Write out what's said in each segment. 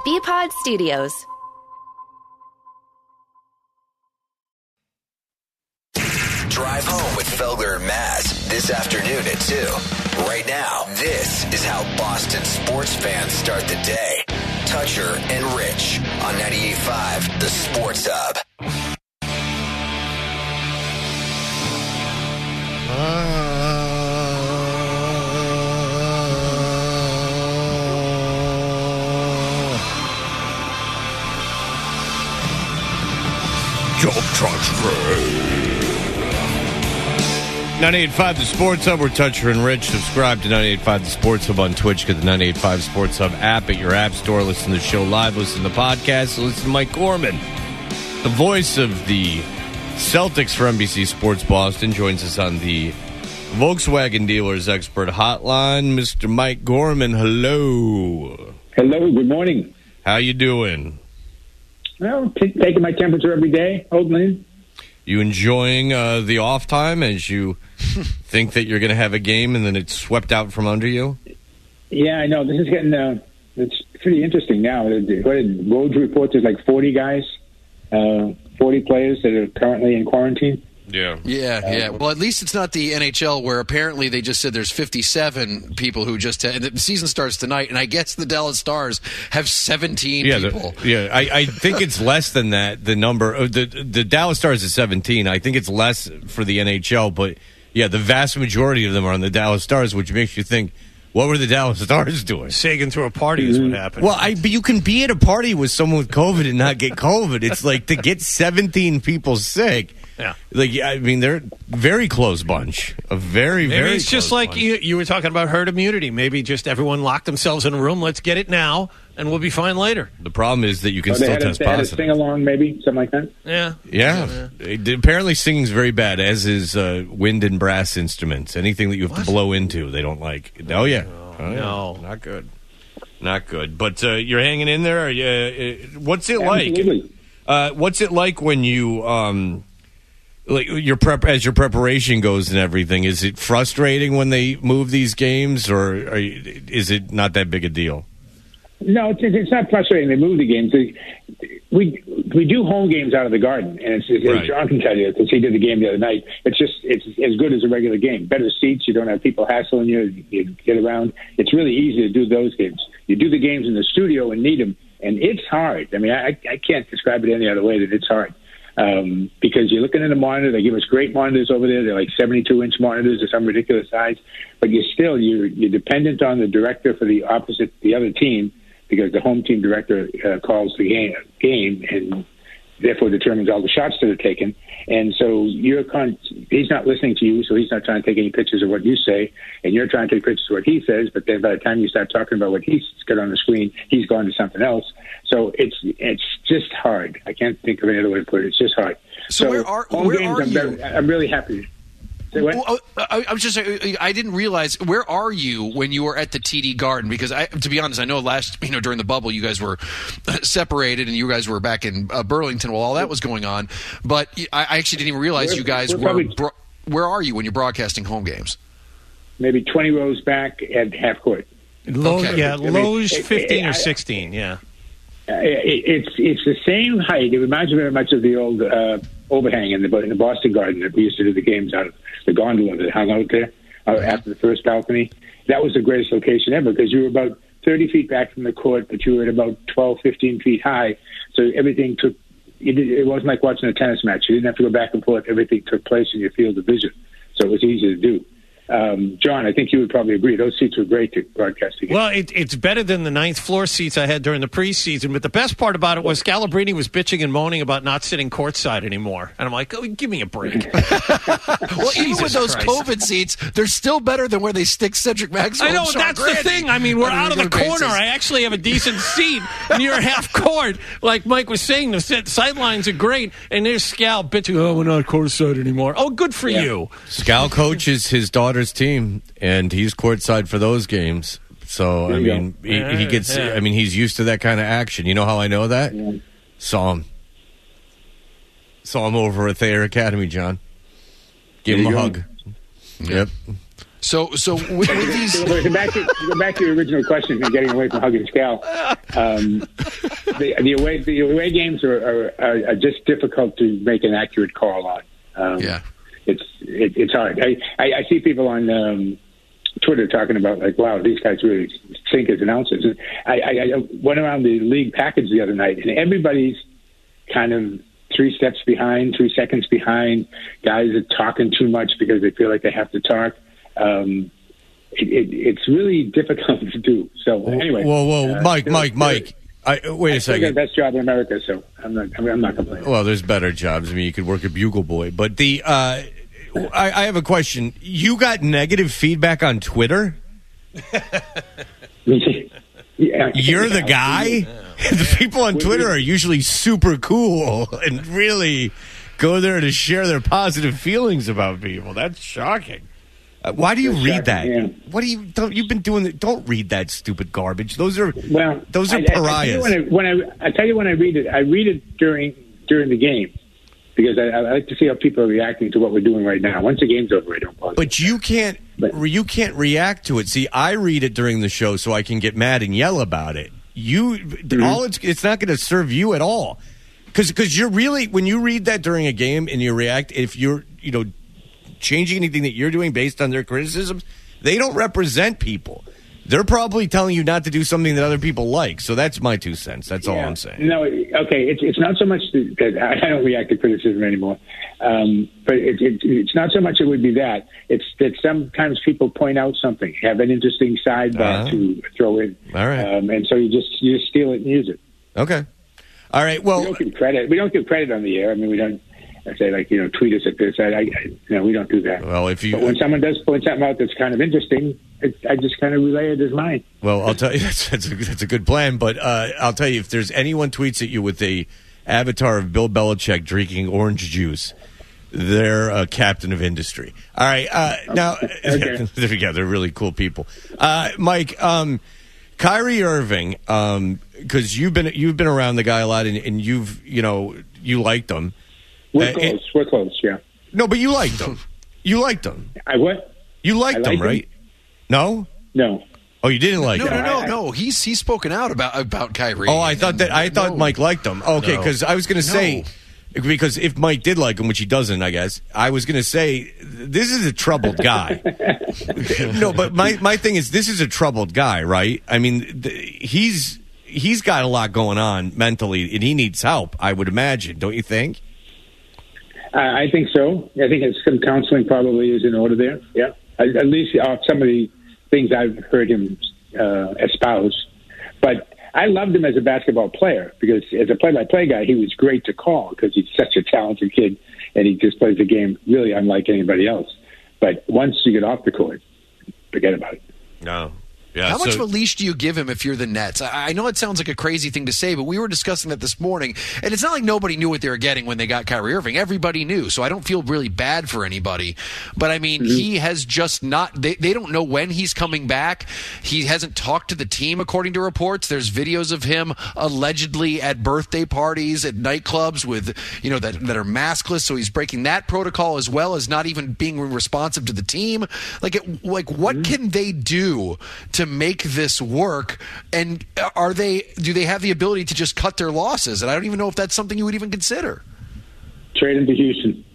BPod Studios. Drive home with Felger and Maz this afternoon at 2. Right now, this is how Boston sports fans start the day. Toucher and Rich on 98.5 The Sports Hub. Toucher. 98.5 The Sports Hub. We're Toucher and Rich. Subscribe to 98.5 The Sports Hub on Twitch. Get the 98.5 Sports Hub app at your app store. Listen to the show live. Listen to the podcast. Listen to Mike Gorman, the voice of the Celtics for NBC Sports Boston, joins us on the Volkswagen Dealers Expert Hotline. Mr. Mike Gorman, hello. Hello, good morning. How you doing? Well, taking my temperature every day, holding in. You enjoying the off time as you think that you're going to have a game and then it's swept out from under you? Yeah, I know. This is getting it's pretty interesting now. Woj reports there's like 40 guys, 40 players that are currently in quarantine. Yeah. Well, at least it's not the NHL where apparently they just said there's 57 people who just had, the season starts tonight, and I guess the Dallas Stars have 17 people. I think it's less than that. The number the Dallas Stars is 17. I think it's less for the NHL, but yeah, the vast majority of them are on the Dallas Stars, which makes you think, what were the Dallas Stars doing? Sagan threw a party is what happened. Well, but you can be at a party with someone with COVID and not get COVID. It's like to get 17 people sick. Yeah, I mean, they're a very close bunch. Very it's close just like bunch. you were talking about herd immunity. Maybe just everyone locked themselves in a room. Let's get it now, and we'll be fine later. The problem is that you can still test they had positive. a sing-along, maybe, something like that? Yeah. Apparently singing's very bad, as is wind and brass instruments. Anything that you have to blow into, they don't like. Oh, yeah. No. Not good. Not good. But you're hanging in there? What's it like? Absolutely. What's it like when you... like your as your preparation goes and everything, is it frustrating when they move these games, or is it not that big a deal? No, it's not frustrating. They move the games. We do home games out of the Garden, and as John can tell you, because he did the game the other night. It's as good as a regular game. Better seats. You don't have people hassling you. You get around. It's really easy to do those games. You do the games in the studio in Needham, and it's hard. I mean, I can't describe it any other way that it's hard. Because you're looking at a monitor, they give us great monitors over there. They're like 72-inch monitors or some ridiculous size. But you're dependent on the director for the other team, because the home team director calls the game and therefore determines all the shots that are taken. And so he's not listening to you, so he's not trying to take any pictures of what you say, and you're trying to take pictures of what he says. But then by the time you start talking about what he's got on the screen, he's gone to something else. So it's just hard. I can't think of any other way to put it. It's just hard. So where are you? I'm really happy. I didn't realize, where are you when you were at the TD Garden? Because to be honest, I know during the bubble, you guys were separated and you guys were back in Burlington while all that was going on. But I actually didn't even realize you guys were. Where are you when you're broadcasting home games? Maybe 20 rows back at half court. Loge 15 or 16. Yeah. It's the same height. It reminds me very much of the old overhang in the Boston Garden that we used to do the games out of, the gondola that hung out there after the first balcony. That was the greatest location ever, because you were about 30 feet back from the court, but you were at about 12, 15 feet high. So everything it wasn't like watching a tennis match. You didn't have to go back and forth. Everything took place in your field of vision. So it was easy to do. John, I think you would probably agree. Those seats were great to broadcast again. Well, it's better than the ninth floor seats I had during the preseason. But the best part about it was Scalabrine was bitching and moaning about not sitting courtside anymore. And I'm like, oh, give me a break. Well, even with those COVID seats, they're still better than where they stick Cedric Maxwell. I know, that's the thing. I mean, we're out of the corner. I actually have a decent seat near half court. Like Mike was saying, the sidelines are great. And there's Scal bitching, oh, we're not courtside anymore. Oh, good for you. Scal coaches his daughter's team, and he's courtside for those games. So, I mean, he gets, I mean, he's used to that kind of action. You know how I know that? Yeah. Saw him over at Thayer Academy, John. Give him a hug. Yep. So with these, go back to your original question and getting away from hugging Scal. The away games are just difficult to make an accurate call on. It's hard. I see people on Twitter talking about like, wow, these guys really stink as announcers. I went around the league package the other night, and everybody's kind of 3 steps behind, 3 seconds behind. Guys are talking too much because they feel like they have to talk. It's really difficult to do. So anyway, whoa, Mike. Wait a second. I got the best job in America, so I'm not complaining. Well, there's better jobs. I mean, you could work at Bugle Boy, but I have a question. You got negative feedback on Twitter? Yeah. You're the guy? The people on Twitter are usually super cool and really go there to share their positive feelings about people. That's shocking. Why do you read that? Yeah. You've been doing that? Don't read that stupid garbage. Those are pariahs. I tell you when I read it during the game, because I like to see how people are reacting to what we're doing right now. Once the game's over, I don't bother. But you can't react to it. See, I read it during the show so I can get mad and yell about it. It's not going to serve you at all, because you're really, when you read that during a game and you react, if you're changing anything that you're doing based on their criticisms, they don't represent people. They're probably telling you not to do something that other people like. So that's my 2 cents. That's all I'm saying. No, okay. It's not so much that I don't react to criticism anymore. But it's not so much it would be that. It's that sometimes people point out something, have an interesting sidebar to throw in. All right. And so you just steal it and use it. Okay. All right. Well, we don't give credit on the air. I mean, we don't. I say, like, tweet us at this. We don't do that. Well, but when someone does point something out that's kind of interesting, I just kind of relay it as mine. Well, I'll tell you that's a good plan. But I'll tell you, if there's anyone tweets at you with a avatar of Bill Belichick drinking orange juice, they're a captain of industry. All right. Now, okay. They're really cool people. Mike, Kyrie Irving, because you've been around the guy a lot, and you liked him. We're close, yeah. No, but you liked him. I what? You liked him, right? No? No. Oh, you didn't like him? No. He's spoken out about Kyrie. Oh, I thought Mike liked him. Okay, because I was going to say, because if Mike did like him, which he doesn't, I guess, I was going to say, this is a troubled guy. No, but my thing is, this is a troubled guy, right? I mean, he's got a lot going on mentally, and he needs help, I would imagine. Don't you think? I think so. I think some counseling probably is in order there. Yeah, at least some of the things I've heard him espouse. But I loved him as a basketball player, because as a play-by-play guy, he was great to call because he's such a talented kid, and he just plays the game really unlike anybody else. But once you get off the court, forget about it. No. Yeah, how much of a leash do you give him if you're the Nets? I know it sounds like a crazy thing to say, but we were discussing that this morning, and it's not like nobody knew what they were getting when they got Kyrie Irving. Everybody knew, so I don't feel really bad for anybody. But, I mean, he has just not – they don't know when he's coming back. He hasn't talked to the team, according to reports. There's videos of him allegedly at birthday parties, at nightclubs with that are maskless, so he's breaking that protocol as well as not even being responsive to the team. What can they do to make this work, and do they have the ability to just cut their losses? And I don't even know if that's something you would even consider. Trade him to Houston.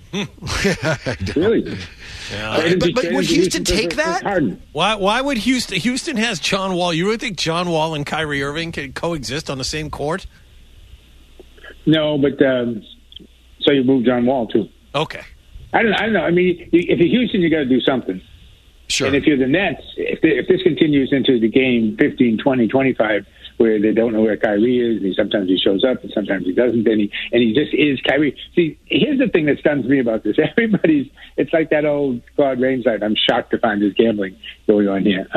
Really? Yeah. But would Houston take that? Why would Houston? Houston has John Wall. You really think John Wall and Kyrie Irving can coexist on the same court? No, but so you move John Wall too. Okay. I don't know. I mean, if you're Houston, you got to do something. Sure. And if you're the Nets, if this continues into the game 15, 20, 25, where they don't know where Kyrie is, and sometimes he shows up and sometimes he doesn't, and he just is Kyrie. See, here's the thing that stuns me about this. It's like that old Claude Rains line, I'm shocked to find there's gambling going on here.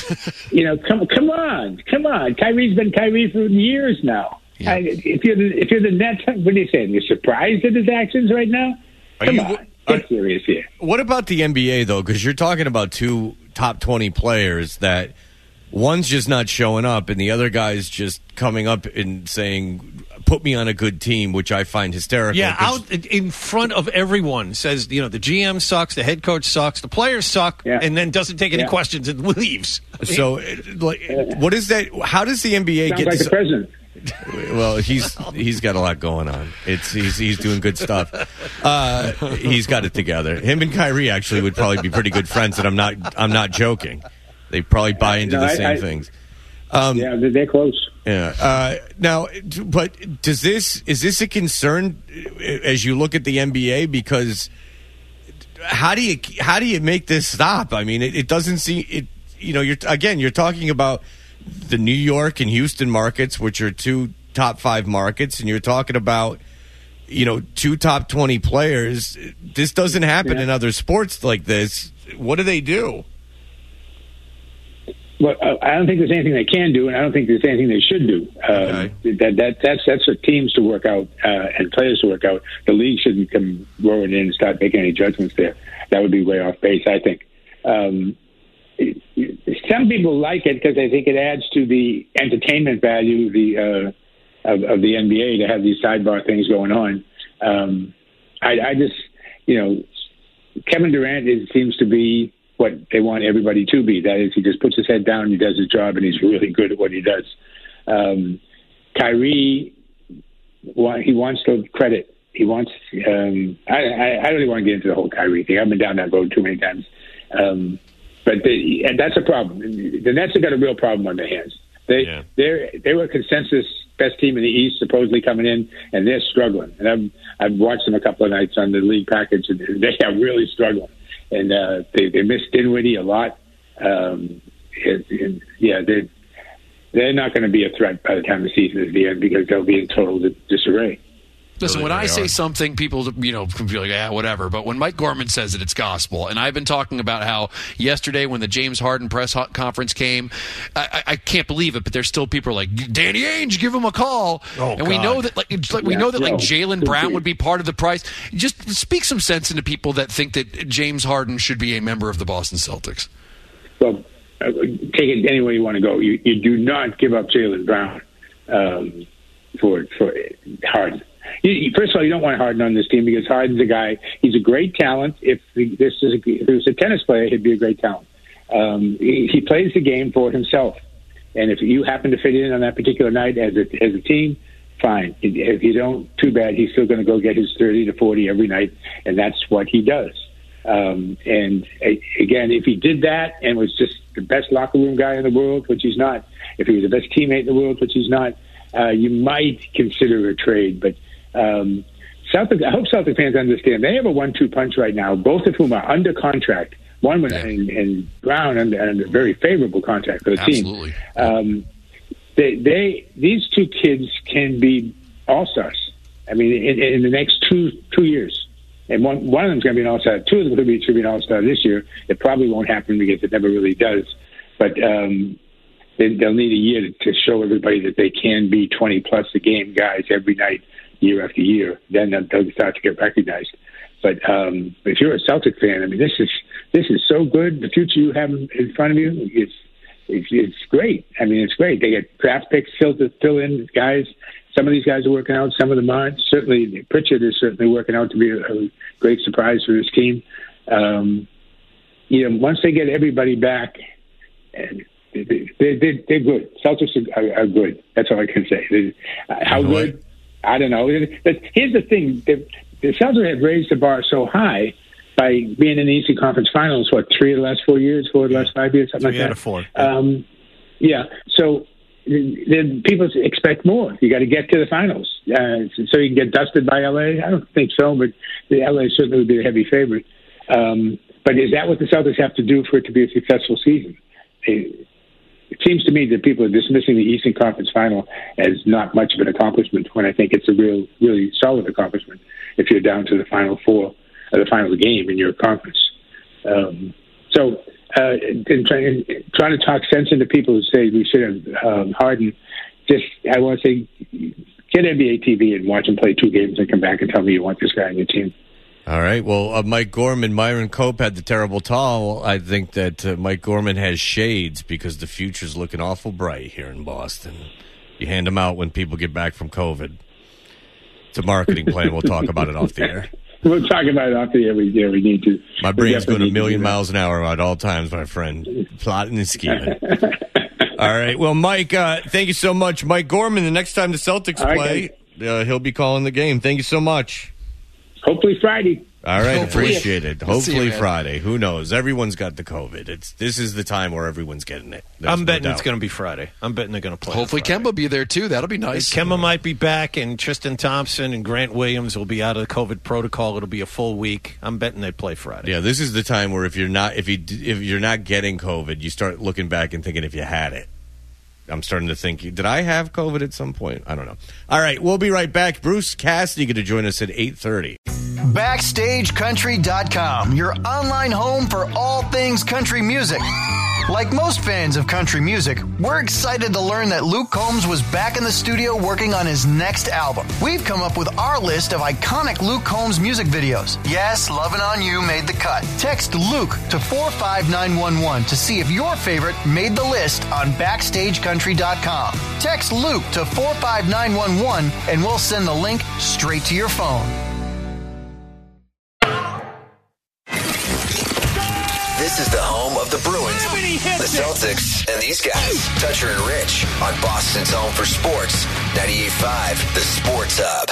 Come on. Kyrie's been Kyrie for years now. Yeah. If you're the Nets, what are you saying? You're surprised at his actions right now? Come on. Get serious here. What about the NBA, though? Because you're talking about two top 20 players that one's just not showing up and the other guy's just coming up and saying put me on a good team, which I find hysterical. Yeah, out in front of everyone says, the GM sucks, the head coach sucks, the players suck, and then doesn't take any questions and leaves. So, what is that? How does the NBA Sounds get like the president? Well, he's got a lot going on. He's doing good stuff. He's got it together. Him and Kyrie actually would probably be pretty good friends, and I'm not joking. They probably buy into the same things. Yeah, they're close. Yeah. Now, but is this a concern as you look at the NBA? Because how do you make this stop? I mean, it doesn't seem it. You're talking about the New York and Houston markets, which are two top 5 markets, and you're talking about 2 top 20 players. This doesn't happen in other sports like this. What do they do? Well, I don't think there's anything they can do, and I don't think there's anything they should do. That's for teams to work out and players to work out. The league shouldn't come roaring in and start making any judgments there. That would be way off base, I think. Some people like it because they think it adds to the entertainment value of the NBA to have these sidebar things going on. I just, Kevin Durant seems to be what they want everybody to be. That is, he just puts his head down and he does his job, and he's really good at what he does. Kyrie, he wants the credit. He wants. I don't really want to get into the whole Kyrie thing. I've been down that road too many times. But that's a problem. The Nets have got a real problem on their hands. They were a consensus best team in the East, supposedly coming in, and they're struggling. And I've watched them a couple of nights on the league package, and they are really struggling. And they miss Dinwiddie a lot. They're not going to be a threat by the time the season is the end because they'll be in total disarray. Listen, when I say something, people, can be like, whatever. But when Mike Gorman says it, it's gospel. And I've been talking about how yesterday when the James Harden press conference came, I can't believe it, but there's still people like, Danny Ainge, give him a call. And we know that, Jaylen Brown would be part of the price. Just speak some sense into people that think that James Harden should be a member of the Boston Celtics. Well, take it any way you want to go. You do not give up Jaylen Brown for Harden. First of all, you don't want Harden on this team because Harden's a guy. He's a great talent. If he was a tennis player, he'd be a great talent. He plays the game for himself, and if you happen to fit in on that particular night as a team, fine. If you don't, too bad. He's still going to go get his 30 to 40 every night, and that's what he does. And again, if he did that and was just the best locker room guy in the world, which he's not, if he was the best teammate in the world, which he's not, you might consider a trade, but. I hope Celtic fans understand they have a 1-2 punch right now, both of whom are under contract. One and Brown under a very favorable contract for the Absolutely. team. These 2 kids can be all-stars. I mean, in the next two years. And one of them's going to be an all-star. 2 of them should be an all-star this year. It probably won't happen because it never really does. But they'll need a year to show everybody that they can be 20-plus a game guys every night, year after year. Then they'll start to get recognized. But if you're a Celtic fan, I mean, this is so good. The future you have in front of you, it's great. I mean, it's great. They get draft picks fill in guys. Some of these guys are working out. Some of them aren't. Certainly, Pritchard is certainly working out to be a great surprise for his team. Once they get everybody back, they're good. Celtics are good. That's all I can say. How good? I don't know. But here's the thing. The Celtics have raised the bar so high by being in the Eastern Conference Finals, 3 of the last 4 years, 4 of the last 5 years, something like that. 4. So then people expect more. You got to get to the finals. So you can get dusted by LA? I don't think so, but the LA certainly would be a heavy favorite. But is that what the Celtics have to do for it to be a successful season? It seems to me that people are dismissing the Eastern Conference Final as not much of an accomplishment when I think it's a really solid accomplishment if you're down to the Final Four or the final game in your conference. In trying to talk sense into people who say we should have Harden, I want to say get NBA TV and watch him play 2 games and come back and tell me you want this guy on your team. All right. Well, Mike Gorman, Myron Cope had the terrible towel. I think that Mike Gorman has shades because the future's looking awful bright here in Boston. You hand them out when people get back from COVID. It's a marketing plan. We'll talk about it off the air. We'll talk about it off the air. We need to. My brain's going a million miles an hour at all times, my friend. Plotting and scheming. All right. Well, Mike, thank you so much. Mike Gorman, the next time the Celtics play, he'll be calling the game. Thank you so much. Hopefully Friday. All right. Appreciate it. Hopefully Friday. Who knows? Everyone's got the COVID. This is the time where everyone's getting it. I'm betting it's going to be Friday. I'm betting they're going to play. Hopefully Kemba will be there, too. That'll be nice. Kemba might be back, and Tristan Thompson and Grant Williams will be out of the COVID protocol. It'll be a full week. I'm betting they play Friday. Yeah, this is the time where if you're not getting COVID, you start looking back and thinking if you had it. I'm starting to think, did I have COVID at some point? I don't know. All right, we'll be right back. Bruce Cassidy going to join us at 8:30. BackstageCountry.com, your online home for all things country music. Like most fans of country music, we're excited to learn that Luke Combs was back in the studio working on his next album. We've come up with our list of iconic Luke Combs music videos. Yes, Lovin' On You made the cut. Text Luke to 45911 to see if your favorite made the list on BackstageCountry.com. Text Luke to 45911 and we'll send the link straight to your phone. This is the home of the Bruins, the Celtics, and these guys. Toucher and Rich on Boston's home for sports, 98.5 The Sports Hub.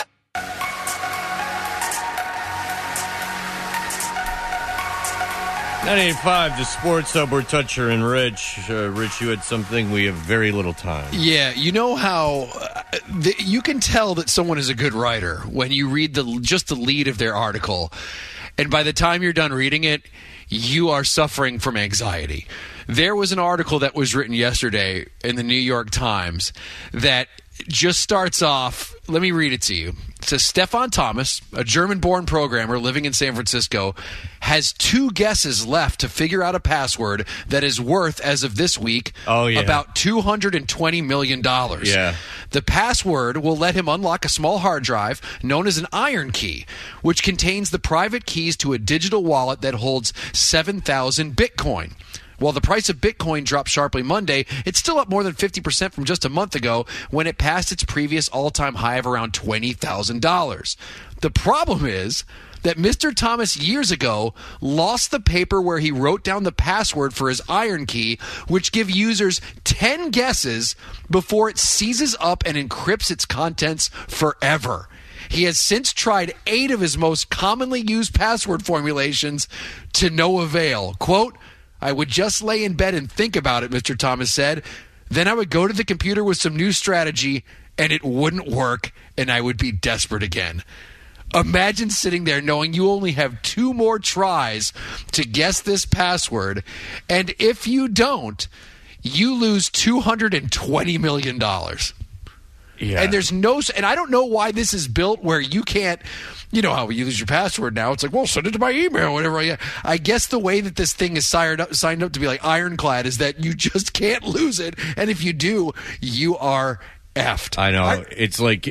The Sports Hub. We're Toucher and Rich. Rich, you had something. We have very little time. Yeah, you know how you can tell that someone is a good writer when you read just the lead of their article, and by the time you're done reading it, you are suffering from anxiety. There was an article that was written yesterday in the New York Times that just starts off, let me read it to you. It says, Stefan Thomas, a German-born programmer living in San Francisco, has 2 guesses left to figure out a password that is worth, as of this week, about $220 million. Yeah. The password will let him unlock a small hard drive known as an iron key, which contains the private keys to a digital wallet that holds 7,000 Bitcoin. While the price of Bitcoin dropped sharply Monday, it's still up more than 50% from just a month ago when it passed its previous all-time high of around $20,000. The problem is that Mr. Thomas years ago lost the paper where he wrote down the password for his iron key, which gives users 10 guesses before it seizes up and encrypts its contents forever. He has since tried 8 of his most commonly used password formulations to no avail. Quote, I would just lay in bed and think about it, Mr. Thomas said. Then I would go to the computer with some new strategy, and it wouldn't work, and I would be desperate again. Imagine sitting there knowing you only have 2 more tries to guess this password, and if you don't, you lose $220 million. Yeah. And and I don't know why this is built where you can't, you know how you lose your password now. It's like, well, send it to my email, whatever. I guess the way that this thing is signed up to be like ironclad is that you just can't lose it. And if you do, you are effed. I know. It's like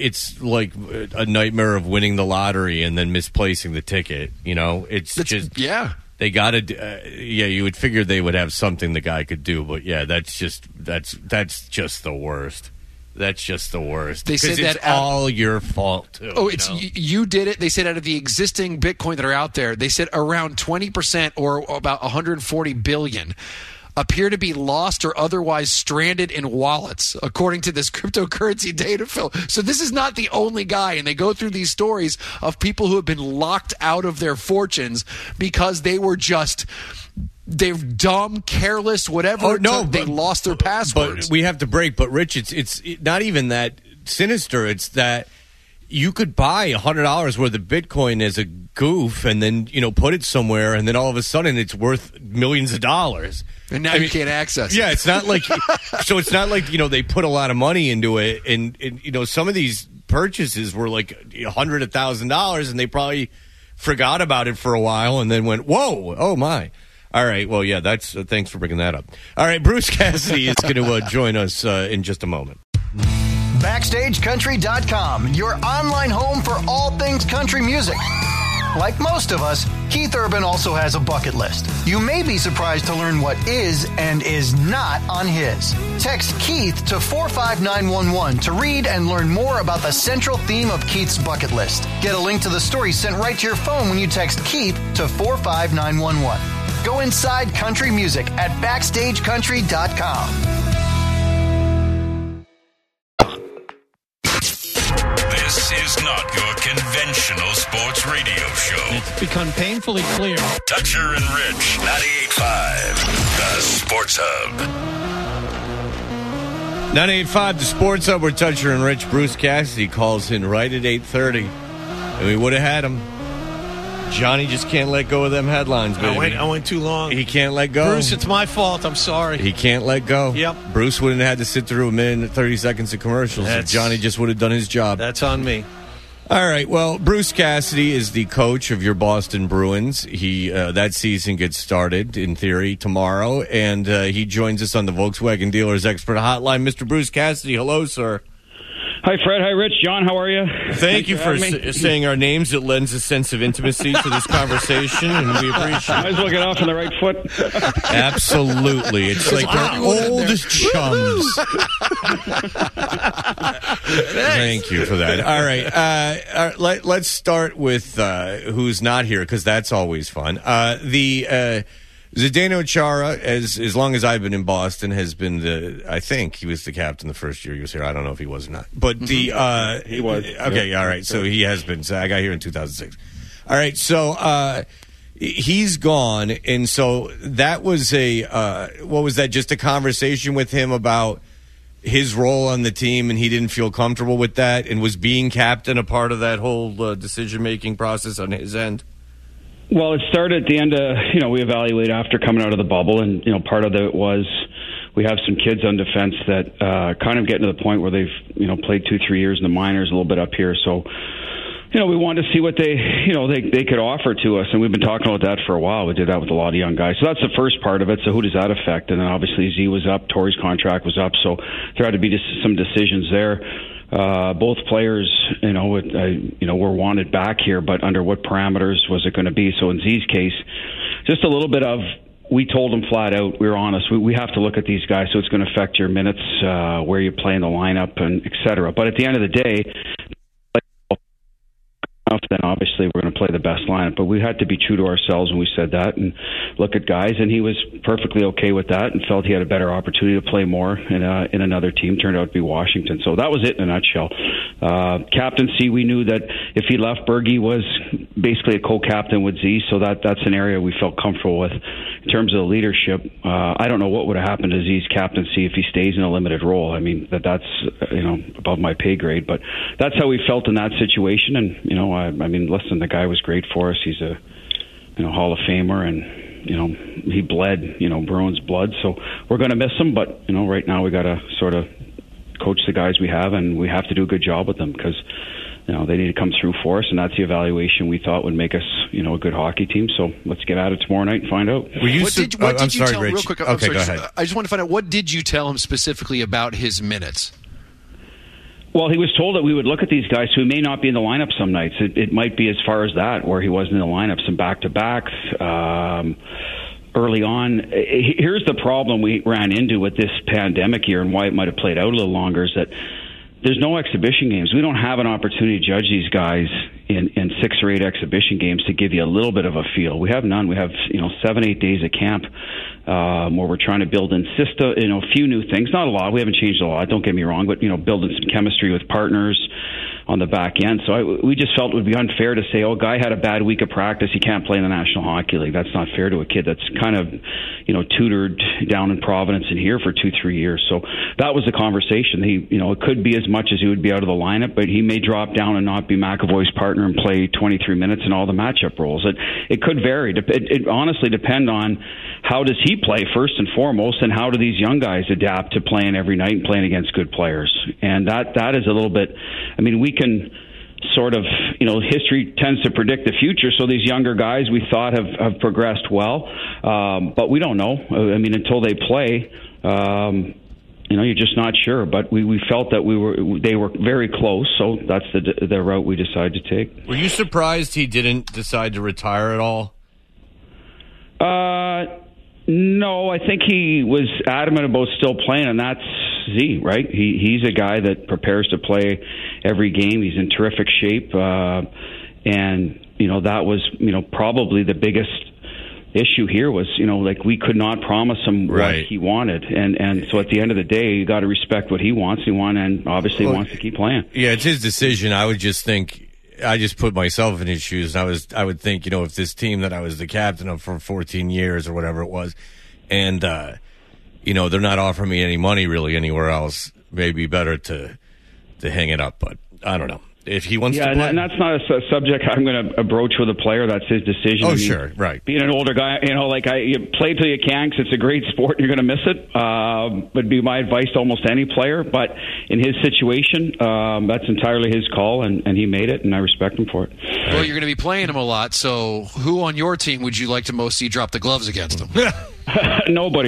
a nightmare of winning the lottery and then misplacing the ticket. You know, it's just. Yeah. They got to, you would figure they would have something the guy could do. But yeah, that's just the worst. That's just the worst. They said it's all your fault, too. Oh, you did it. They said out of the existing Bitcoin that are out there, they said around 20% or about 140 billion appear to be lost or otherwise stranded in wallets, according to this cryptocurrency data fill. So this is not the only guy, and they go through these stories of people who have been locked out of their fortunes because they were just... They're dumb, careless, whatever. Oh, no, they lost their passwords. But we have to break. But Rich, it's not even that sinister. It's that you could buy $100 worth of Bitcoin as a goof, and then put it somewhere, and then all of a sudden it's worth millions of dollars. And now you can't access it. Yeah, it's not like so. It's not like they put a lot of money into it, and some of these purchases were like $100,000, and they probably forgot about it for a while, and then went, "Whoa, oh my." All right. Well, yeah, that's thanks for bringing that up. All right. Bruce Cassidy is going to join us in just a moment. BackstageCountry.com, your online home for all things country music. Like most of us, Keith Urban also has a bucket list. You may be surprised to learn what is and is not on his. Text Keith to 45911 to read and learn more about the central theme of Keith's bucket list. Get a link to the story sent right to your phone when you text Keith to 45911. Go inside country music at BackstageCountry.com. This is not your conventional sports radio show. It's become painfully clear. Toucher and Rich, 98.5, the Sports Hub. 98.5, the Sports Hub, where Toucher and Rich. Bruce Cassidy calls in right at 8:30, and we would have had him. Johnny just can't let go of them headlines, baby. I went too long. He can't let go. Bruce, it's my fault. I'm sorry. He can't let go. Yep. Bruce wouldn't have had to sit through a minute and 30 seconds of commercials. If Johnny just would have done his job. That's on me. All right. Well, Bruce Cassidy is the coach of your Boston Bruins. He that season gets started, in theory, tomorrow, and he joins us on the Volkswagen Dealers Expert Hotline. Mr. Bruce Cassidy, hello, sir. Hi, Fred. Hi, Rich. John, how are you? Thank you for saying our names. It lends a sense of intimacy to this conversation, and we appreciate it. Might as well get off on the right foot. Absolutely. It's like we're old chums. Thank you for that. All right. Let's start with who's not here, because that's always fun. Zdeno Chara, as long as I've been in Boston, has been I think he was the captain the first year he was here. I don't know if he was or not. But he was. Okay, all right. So he has been. So I got here in 2006. All right, so he's gone. And so that was what was that, just a conversation with him about his role on the team, and he didn't feel comfortable with that? And was being captain a part of that whole decision-making process on his end? Well, it started at the end of, we evaluate after coming out of the bubble, and, part of it was we have some kids on defense that kind of getting to the point where they've, played 2-3 years in the minors, a little bit up here. So, we wanted to see what they could offer to us, and we've been talking about that for a while. We did that with a lot of young guys. So that's the first part of it. So who does that affect? And then obviously Z was up, Torrey's contract was up, so there had to be just some decisions there. Both players, were wanted back here, but under what parameters was it going to be? So in Z's case, just a little bit of, we told him flat out, we were honest, we have to look at these guys, so it's going to affect your minutes, where you play in the lineup, and et cetera. But at the end of the day, then obviously we're going to play the best lineup. But we had to be true to ourselves when we said that and look at guys, and he was perfectly okay with that and felt he had a better opportunity to play more in another team. Turned out to be Washington. So that was it in a nutshell. Captaincy, we knew that if he left, Bergie was basically a co-captain with Z, so that's an area we felt comfortable with. In terms of the leadership, I don't know what would have happened to Z's captaincy if he stays in a limited role. I mean, that's above my pay grade, but that's how we felt in that situation. And I mean, listen, the guy was great for us. He's a Hall of Famer, and he bled Bruins blood. So we're going to miss him, but right now we got to sort of coach the guys we have, and we have to do a good job with them because they need to come through for us, and that's the evaluation we thought would make us a good hockey team. So let's get at it tomorrow night and find out. What did you tell him, Rich. real quick? Okay, go ahead. I just want to find out, what did you tell him specifically about his minutes? Well, he was told that we would look at these guys who may not be in the lineup some nights. It might be as far as that, where he wasn't in the lineup, some back-to-backs early on. Here's the problem we ran into with this pandemic year and why it might have played out a little longer is that there's no exhibition games. We don't have an opportunity to judge these guys in 6 or 8 exhibition games to give you a little bit of a feel. We have none. We have 7-8 days of camp where we're trying to build in a few new things. Not a lot. We haven't changed a lot. Don't get me wrong, but building some chemistry with partners on the back end. So we just felt it would be unfair to say, oh, guy had a bad week of practice, he can't play in the National Hockey League. That's not fair to a kid that's kind of, tutored down in Providence and here for 2-3 years. So that was the conversation. It could be as much as he would be out of the lineup, but he may drop down and not be McAvoy's partner and play 23 minutes in all the matchup roles. It could vary. It honestly depend on how does he play first and foremost, and how do these young guys adapt to playing every night and playing against good players. And that is a little bit, we can sort of, history tends to predict the future. So these younger guys we thought have progressed well, but we don't know. Until they play, you're just not sure. But we felt that they were very close, so that's the route we decided to take. Were you surprised he didn't decide to retire at all? No, I think he was adamant about still playing, and that's Z, right? He's a guy that prepares to play every game. He's in terrific shape, and that was probably the biggest issue here was we could not promise him what he wanted, and so at the end of the day, you got to respect what he wants. And obviously wants to keep playing. Yeah, it's his decision. I would just think. I just put myself in his shoes, and I would think, if this team that I was the captain of for 14 years or whatever it was, and, they're not offering me any money really anywhere else, maybe better to hang it up, but I don't know. If he wants to play. And that's not a subject I'm going to broach with a player. That's his decision. Oh, sure, right. Being an older guy, you play till you can because it's a great sport and you're going to miss it, would be my advice to almost any player. But in his situation, that's entirely his call, and he made it, and I respect him for it. Well, you're going to be playing him a lot, so who on your team would you like to most see drop the gloves against him? Nobody.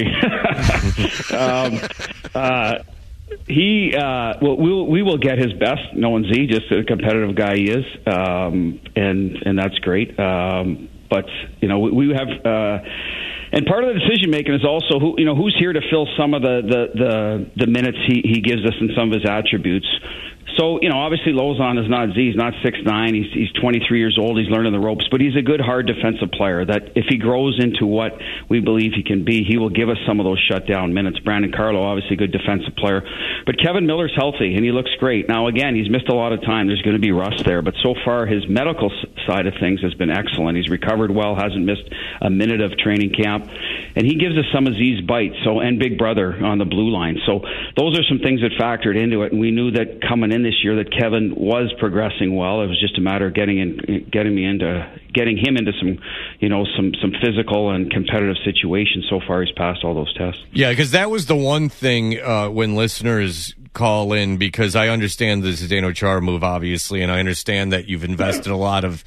We will get his best, knowing Z, just a competitive guy he is, and that's great. But we have, and part of the decision making is also who's here to fill some of the minutes he gives us in some of his attributes. So, obviously Lozon is not Z. He's not 6'9". He's 23 years old. He's learning the ropes. But he's a good, hard defensive player that if he grows into what we believe he can be, he will give us some of those shutdown minutes. Brandon Carlo, obviously a good defensive player. But Kevin Miller's healthy, and he looks great. Now, again, he's missed a lot of time. There's going to be rust there. But so far, his medical side of things has been excellent. He's recovered well, hasn't missed a minute of training camp. And he gives us some of Z's bites, and Big Brother on the blue line. So those are some things that factored into it. And we knew that coming in this year that Kevin was progressing well. It was just a matter of getting him into some physical and competitive situations. So far, he's passed all those tests. Yeah, because that was the one thing when listeners call in, because I understand the Zdeno Chara move, obviously, and I understand that you've invested a lot of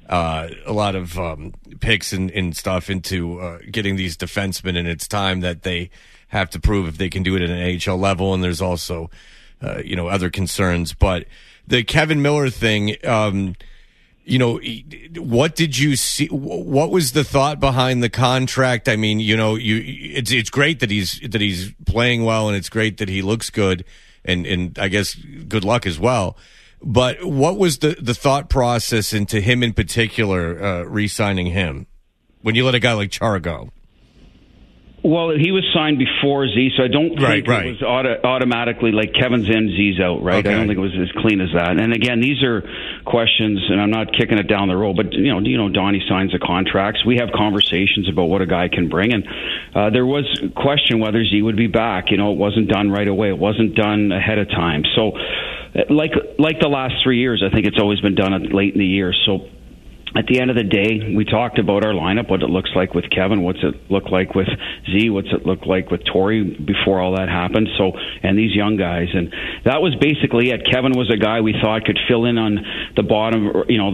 picks and stuff into getting these defensemen, and it's time that they have to prove if they can do it at an AHL level, and there's also other concerns. But the Kevin Miller thing, what did you see? What was the thought behind the contract? I mean, it's great that he's playing well, and it's great that he looks good, and I guess good luck as well. But what was the thought process into him in particular, re-signing him when you let a guy like Chara go? Well, he was signed before Z, so I don't think it was automatically like Kevin's in, Z's out, right? Okay. I don't think it was as clean as that. And again, these are questions, and I'm not kicking it down the road, but Donnie signs the contracts. We have conversations about what a guy can bring, and there was question whether Z would be back. It wasn't done right away. It wasn't done ahead of time. So, like the last 3 years, I think it's always been done late in the year. So, at the end of the day, we talked about our lineup, what it looks like with Kevin, what's it look like with Z, what's it look like with Torrey before all that happened. So, and these young guys, and that was basically it. Kevin was a guy we thought could fill in on the bottom,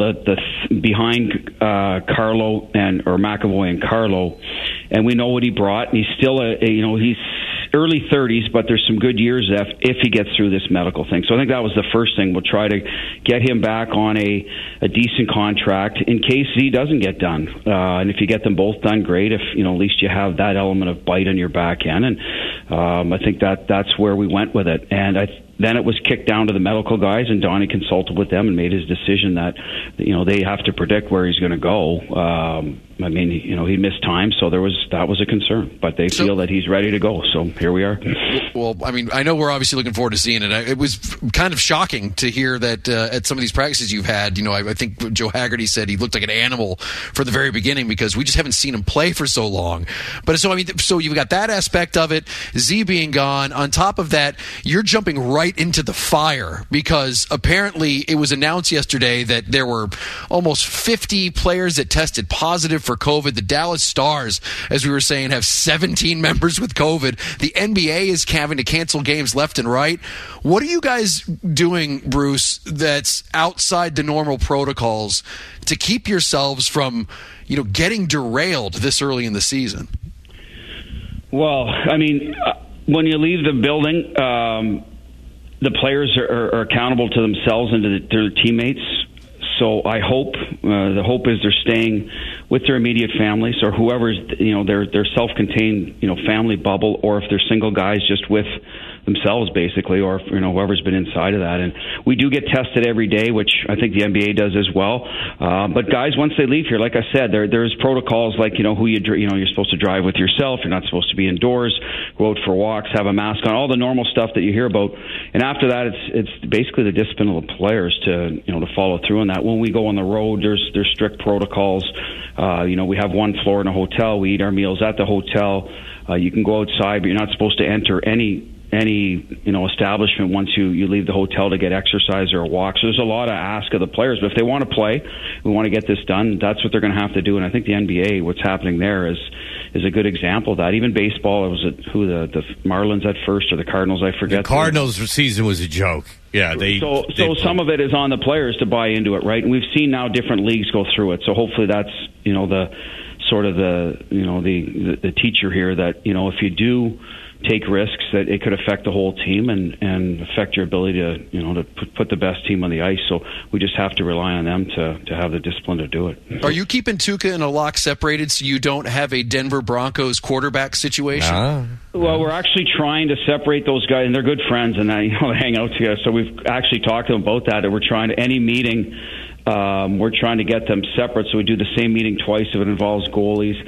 behind Carlo or McAvoy and Carlo, and we know what he brought. And he's still he's early 30s, but there's some good years if he gets through this medical thing. So I think that was the first thing. We'll try to get him back on a decent contract in case Z doesn't get done. And if you get them both done, great. If at least you have that element of bite on your back end. And I think that's where we went with it. And then it was kicked down to the medical guys, and Donnie consulted with them and made his decision that they have to predict where he's going to go. He missed time, so that was a concern. But they feel that he's ready to go, so here we are. Well, I know we're obviously looking forward to seeing it. It was kind of shocking to hear that at some of these practices you've had, I think Joe Haggerty said he looked like an animal for the very beginning because we just haven't seen him play for so long. But so you've got that aspect of it, Z being gone. On top of that, you're jumping right into the fire because apparently it was announced yesterday that there were almost 50 players that tested positive for COVID. The Dallas Stars, as we were saying, have 17 members with COVID. The NBA is having to cancel games left and right. What are you guys doing, Bruce, that's outside the normal protocols to keep yourselves from, getting derailed this early in the season? Well, when you leave the building, the players are accountable to themselves and to their teammates. So I hope the hope is they're staying with their immediate families or whoever's their self-contained family bubble, or if they're single guys just with themselves basically, or whoever's been inside of that. And we do get tested every day, which I think the NBA does as well. But guys, once they leave here, like I said, there's protocols like who you're supposed to drive with yourself. You're not supposed to be indoors. Go out for walks. Have a mask on. All the normal stuff that you hear about. And after that, it's basically the discipline of the players to follow through on that. When we go on the road, there's strict protocols. We have one floor in a hotel. We eat our meals at the hotel. You can go outside, but you're not supposed to enter any establishment once you leave the hotel to get exercise or a walk. So there's a lot of ask of the players. But if they want to play, we want to get this done, that's what they're going to have to do. And I think the NBA, what's happening there is a good example of that. Even baseball, was it who the Marlins at first or the Cardinals? I forget. The Cardinals season was a joke. Yeah, so some of it is on the players to buy into it, right? And we've seen now different leagues go through it. So hopefully that's the sort of the teacher here that if you do take risks, that it could affect the whole team and affect your ability to put the best team on the ice. So we just have to rely on them to have the discipline to do it. Are you keeping Tuukka and Alak separated so you don't have a Denver Broncos quarterback situation? Well, we're actually trying to separate those guys, and they're good friends, and they hang out together. So we've actually talked to them about that, and we're trying to any meeting. We're trying to get them separate, so we do the same meeting twice if it involves goalies.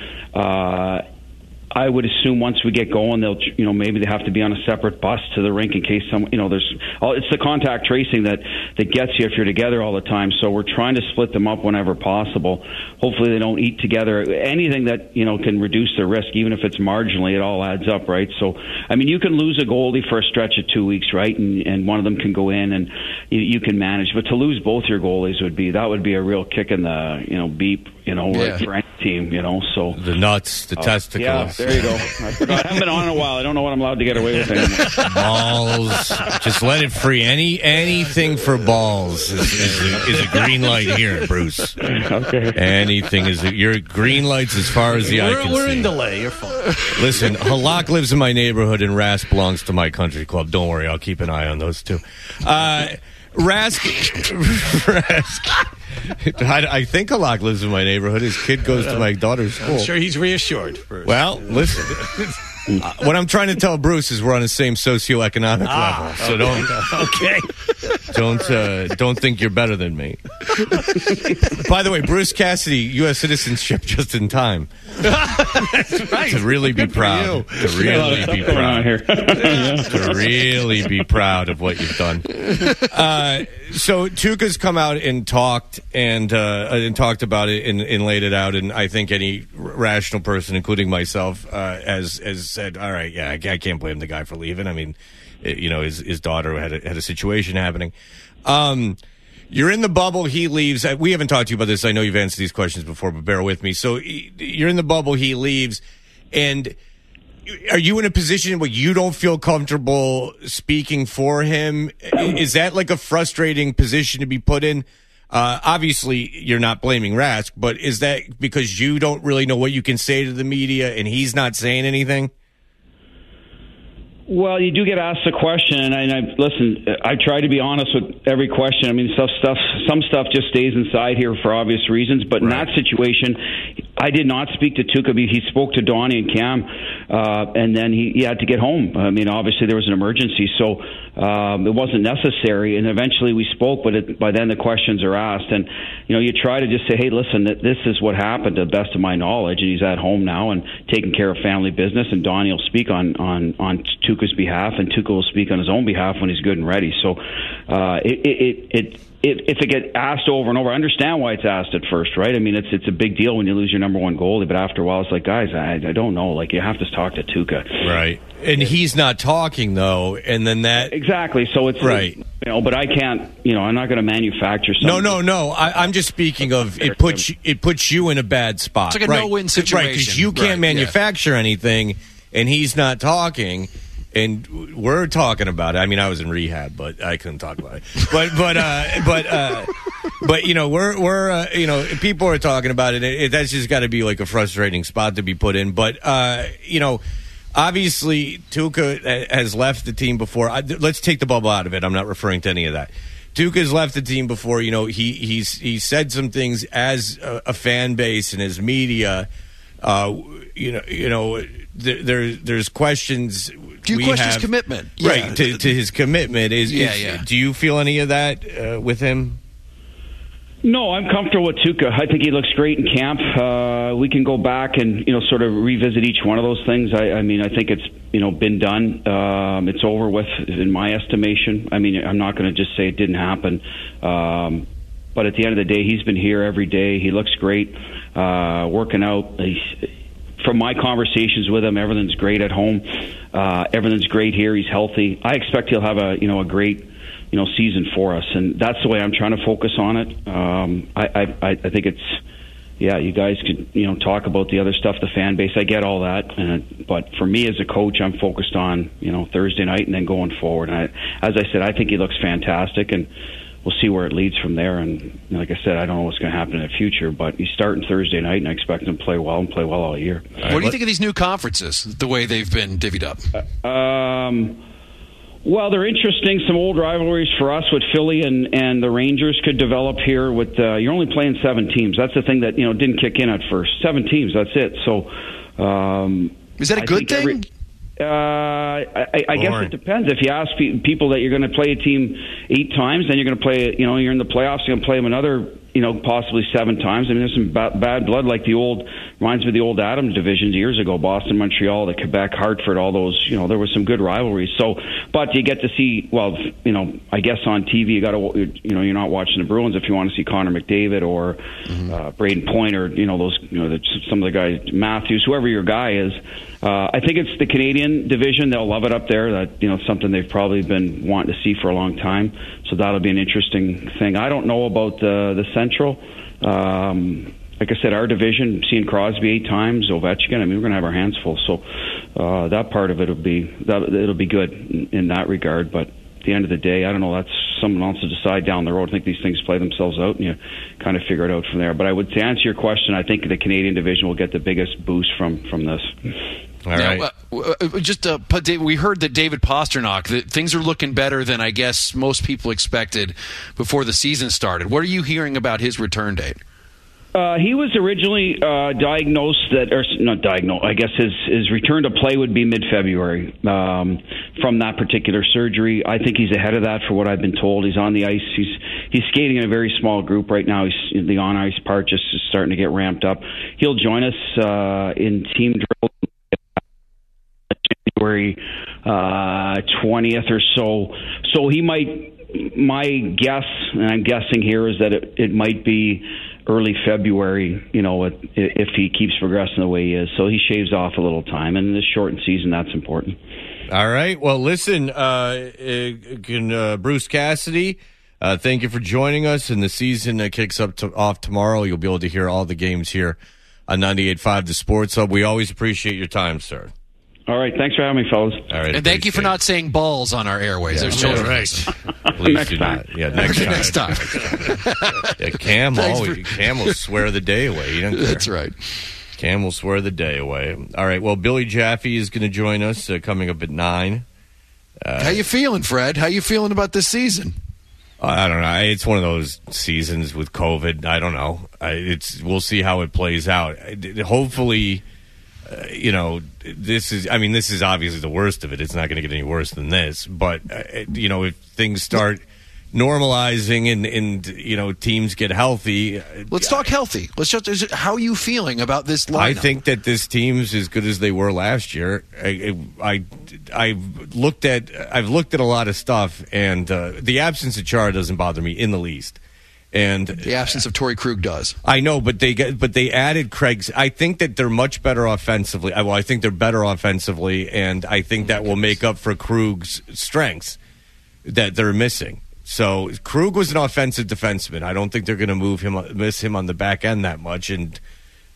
I would assume once we get going, they'll, maybe they have to be on a separate bus to the rink in case it's the contact tracing that gets you if you're together all the time. So we're trying to split them up whenever possible. Hopefully they don't eat together. Anything that, can reduce the risk, even if it's marginally, it all adds up, right? So, you can lose a goalie for a stretch of 2 weeks, right? And one of them can go in and you can manage. But to lose both your goalies would be a real kick in the, beep, for any team, so. The nuts, the testicles. Yeah, there you go. I forgot. I haven't been on in a while. I don't know what I'm allowed to get away with anymore. Balls. Just let it free. Anything for balls is a green light here, Bruce. Okay. Anything is your green lights as far as the eye can see. We're in delay. You're fine. Listen, Halak lives in my neighborhood and Rask belongs to my country club. Don't worry, I'll keep an eye on those two. Rask. I think Halak lives in my neighborhood. His kid goes to my daughter's school. I'm sure he's reassured. Well, listen. What I'm trying to tell Bruce is we're on the same socioeconomic level. So don't think you're better than me. By the way, Bruce Cassidy, U.S. citizenship just in time. That's right. To really be proud. To really be proud. To really be proud of what you've done. So Tuukka's come out and talked about it and laid it out, and I think any rational person, including myself, has said, all right, yeah, I can't blame the guy for leaving. I mean, his daughter had a situation happening. You're in the bubble. He leaves. We haven't talked to you about this. I know you've answered these questions before, but bear with me. So you're in the bubble. He leaves, and are you in a position where you don't feel comfortable speaking for him? Is that like a frustrating position to be put in? Obviously, you're not blaming Rask, but is that because you don't really know what you can say to the media and he's not saying anything? Well, you do get asked a question, and I try to be honest with every question. I mean, some stuff just stays inside here for obvious reasons, but in that situation, I did not speak to Tuukka. He spoke to Donnie and Cam, and then he had to get home. I mean, obviously there was an emergency, so it wasn't necessary, and eventually we spoke, but by then the questions are asked, and you try to just say, hey, listen, this is what happened to the best of my knowledge, and he's at home now and taking care of family business, and Donnie will speak on Tuukka's behalf, and Tuukka will speak on his own behalf when he's good and ready. So if it gets asked over and over, I understand why it's asked at first, right? I mean, it's a big deal when you lose your number one goalie, but after a while, it's like, guys, I don't know. Like, you have to talk to Tuukka. Right. And he's not talking, though, and then that... Exactly. So it's... Right. But I can't, I'm not going to manufacture something. No. I'm just speaking of it puts you in a bad spot. It's like a no-win situation. Right, because you can't manufacture anything, and he's not talking... And we're talking about it. I mean, I was in rehab, but I couldn't talk about it. But we're people are talking about it. That's just got to be like a frustrating spot to be put in. But Obviously, Tuukka has left the team before. Let's take the bubble out of it. I'm not referring to any of that. Tuukka's left the team before. You know, he said some things as a fan base and as media. There's questions. Do you question his commitment? Right, to his commitment. Do you feel any of that with him? No, I'm comfortable with Tuukka. I think he looks great in camp. We can go back and sort of revisit each one of those things. I mean, I think it's been done. It's over with, in my estimation. I mean, I'm not going to just say it didn't happen. But at the end of the day, he's been here every day. He looks great, working out. From my conversations with him, everything's great at home. Everything's great here. He's healthy. I expect he'll have a great season for us, and that's the way I'm trying to focus on it. I think it's, you guys could talk about the other stuff, the fan base. I get all that, but for me as a coach, I'm focused on Thursday night and then going forward. And as I said, I think he looks fantastic, and we'll see where it leads from there. And like I said, I don't know what's going to happen in the future, but he's starting Thursday night, and I expect him to play well and play well all year. What do you think of these new conferences, the way they've been divvied up? Well, they're interesting. Some old rivalries for us with Philly and the Rangers could develop here. With you're only playing 7 teams. That's the thing that didn't kick in at first. 7 teams. That's it. So is that a good thing? I guess it depends. If you ask people that you're going to play a team 8 times, then you're going to play. You're in the playoffs. You're going to play them another. Possibly 7 times. I mean, there's some bad blood, like reminds me of the old Adams divisions years ago, Boston, Montreal, the Quebec, Hartford, all those, there was some good rivalries. So, but you get to see, I guess on TV, you got to, you're not watching the Bruins if you want to see Connor McDavid or Braden Point or, those, some of the guys, Matthews, whoever your guy is. I think it's the Canadian division. They'll love it up there. That, something they've probably been wanting to see for a long time. So that'll be an interesting thing. I don't know about the Central. Like I said, our division, seeing Crosby 8 times, Ovechkin, I mean, we're going to have our hands full. So that part of it it'll be good in that regard. But at the end of the day, I don't know. That's someone else to decide down the road. I think these things play themselves out, and you kind of figure it out from there. But to answer your question, I think the Canadian division will get the biggest boost from this. All right. We heard that David Pastrnak, that things are looking better than I guess most people expected before the season started. What are you hearing about his return date? He was originally diagnosed I guess his return to play would be mid-February from that particular surgery. I think he's ahead of that for what I've been told. He's on the ice. He's skating in a very small group right now. The on-ice part just is starting to get ramped up. He'll join us in team drill January 20th or so. So he might, my guess, and I'm guessing here, is that it might be early February, if he keeps progressing the way he is. So he shaves off a little time. And in this shortened season, that's important. All right. Well, listen, Bruce Cassidy, thank you for joining us. And the season kicks off tomorrow. You'll be able to hear all the games here on 98.5 The Sports Hub. We always appreciate your time, sir. All right. Thanks for having me, fellas. All right. And thank you for not saying balls on our airways. Yeah, There's children. Please next do time. not. Yeah, next time. Yeah, Cam will swear the day away. You don't care. That's right. Cam will swear the day away. All right. Well, Billy Jaffe is going to join us coming up at 9. How you feeling, Fred? How you feeling about this season? I don't know. It's one of those seasons with COVID. I don't know. We'll see how it plays out. Hopefully, this is obviously the worst of it. It's not going to get any worse than this. But, if things start normalizing and teams get healthy. Let's talk healthy. How are you feeling about this lineup? I think that this team's as good as they were last year. I've looked at a lot of stuff, and the absence of Chara doesn't bother me in the least. And the absence of Torrey Krug does. I know, but they added Craig's. I think that they're much better offensively. Well, I think they're better offensively, and I think that will make up for Krug's strengths that they're missing. So Krug was an offensive defenseman. I don't think they're going to miss him on the back end that much. And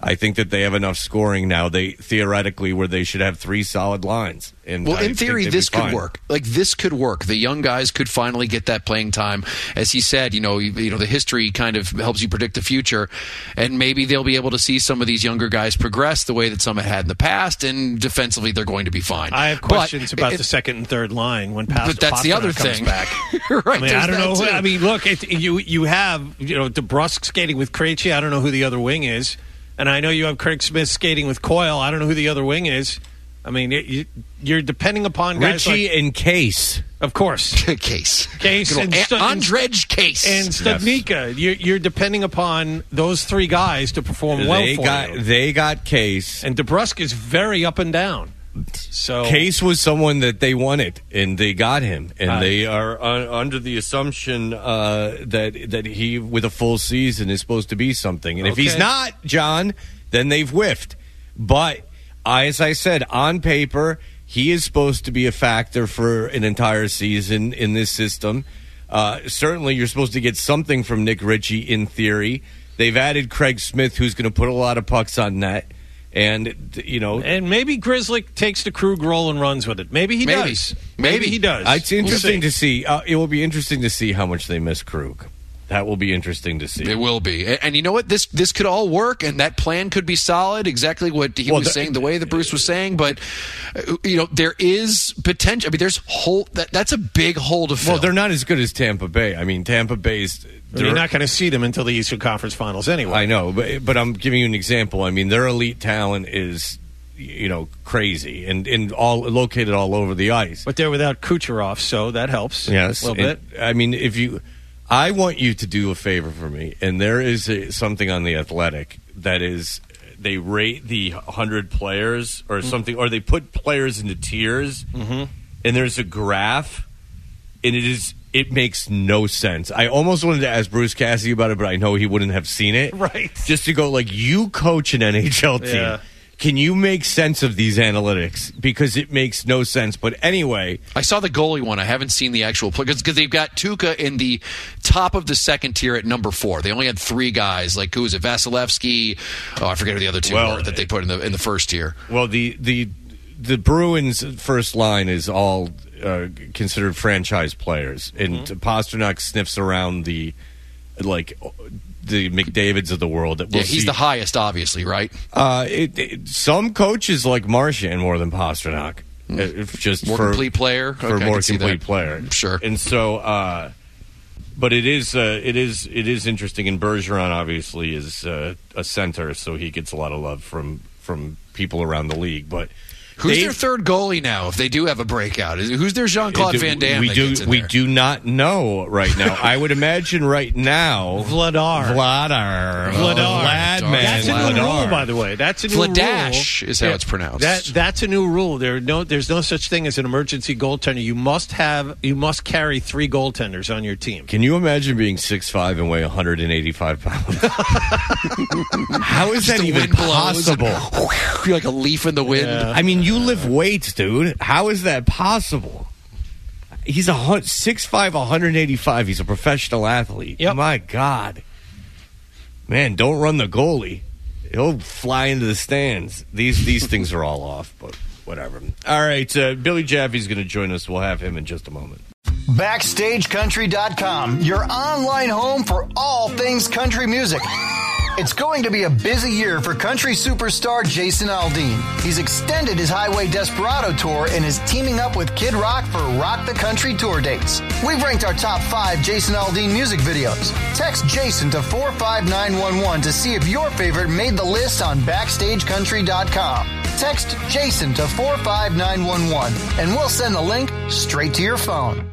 I think that they have enough scoring now. They theoretically where they should have 3 solid lines. And well, in theory, this could work. Like this could work. The young guys could finally get that playing time. As he said, you know, the history kind of helps you predict the future, and maybe they'll be able to see some of these younger guys progress the way that some had in the past. And defensively, they're going to be fine. I have questions about the second and third line when but that's the other thing. Back. Right, I mean, I don't know. I mean, look, you have DeBrusk skating with Krejci. I don't know who the other wing is. And I know you have Craig Smith skating with Coyle. I don't know who the other wing is. I mean, you're depending upon guys Richie like, and Case. Of course. Case and Andrej Case. And Studnicka. Yes. You're depending upon those 3 guys to perform well for you. They got Case. And DeBrusk is very up and down. So Case was someone that they wanted, and they got him, and they are under the assumption that he, with a full season, is supposed to be something. And if he's not, John, then they've whiffed. But as I said, on paper, he is supposed to be a factor for an entire season in this system. Certainly, you're supposed to get something from Nick Ritchie in theory. They've added Craig Smith, who's going to put a lot of pucks on net. And, and maybe Grizzly takes the Krug role and runs with it. Maybe he does. Maybe he does. It's interesting to see. It will be interesting to see how much they miss Krug. That will be interesting to see. It will be. And you know what? This could all work, and that plan could be solid, exactly what he was saying, the way that Bruce was saying. But, there is potential. I mean, there's that's a big hole to fill. Well, they're not as good as Tampa Bay. I mean, Tampa Bay's... You're not going to see them until the Eastern Conference Finals anyway. I know, but I'm giving you an example. I mean, their elite talent is, crazy and all located all over the ice. But they're without Kucherov, so that helps. Yes, a little bit. I mean, I want you to do a favor for me, and there is something on The Athletic that is they rate the 100 players or something, or they put players into tiers, and there's a graph, and it makes no sense. I almost wanted to ask Bruce Cassidy about it, but I know he wouldn't have seen it. Right. Just to go, you coach an NHL team. Yeah. Can you make sense of these analytics? Because it makes no sense. But anyway. I saw the goalie one. I haven't seen the actual play. Because they've got Tuukka in the top of the second tier at number 4. They only had 3 guys. Like, who was it? Vasilevsky. Oh, I forget who the other 2 were that they put in the first tier. Well, the Bruins' first line is all considered franchise players. And Pasternak sniffs around the McDavids of the world. He's the highest, obviously, right? Some coaches like Marchand more than Pasternak. Just more complete player? For more complete player. Sure. And so, but it is interesting, and Bergeron obviously is a center, so he gets a lot of love from people around the league. But who's their third goalie now? If they do have a breakout, who's their Jean-Claude Van Damme? We do not know right now. I would imagine right now, Vladar. That's a new rule, by the way. That's a new Vladash rule. Is how it's pronounced. That's a new rule. There's no such thing as an emergency goaltender. You must carry 3 goaltenders on your team. Can you imagine being 6'5" and weigh 185 pounds? How is that even possible? You're like a leaf in the wind. Yeah. I mean, you lift weights, dude. How is that possible? He's 6'5", 185. He's a professional athlete. Yep. My God. Man, don't run the goalie. He'll fly into the stands. These things are all off, but whatever. All right, Billy Jaffe's going to join us. We'll have him in just a moment. BackstageCountry.com, your online home for all things country music. It's going to be a busy year for country superstar Jason Aldean. He's extended his Highway Desperado tour and is teaming up with Kid Rock for Rock the Country tour dates. We've ranked our top 5 Jason Aldean music videos. Text Jason to 45911 to see if your favorite made the list on BackstageCountry.com. Text Jason to 45911 and we'll send the link straight to your phone.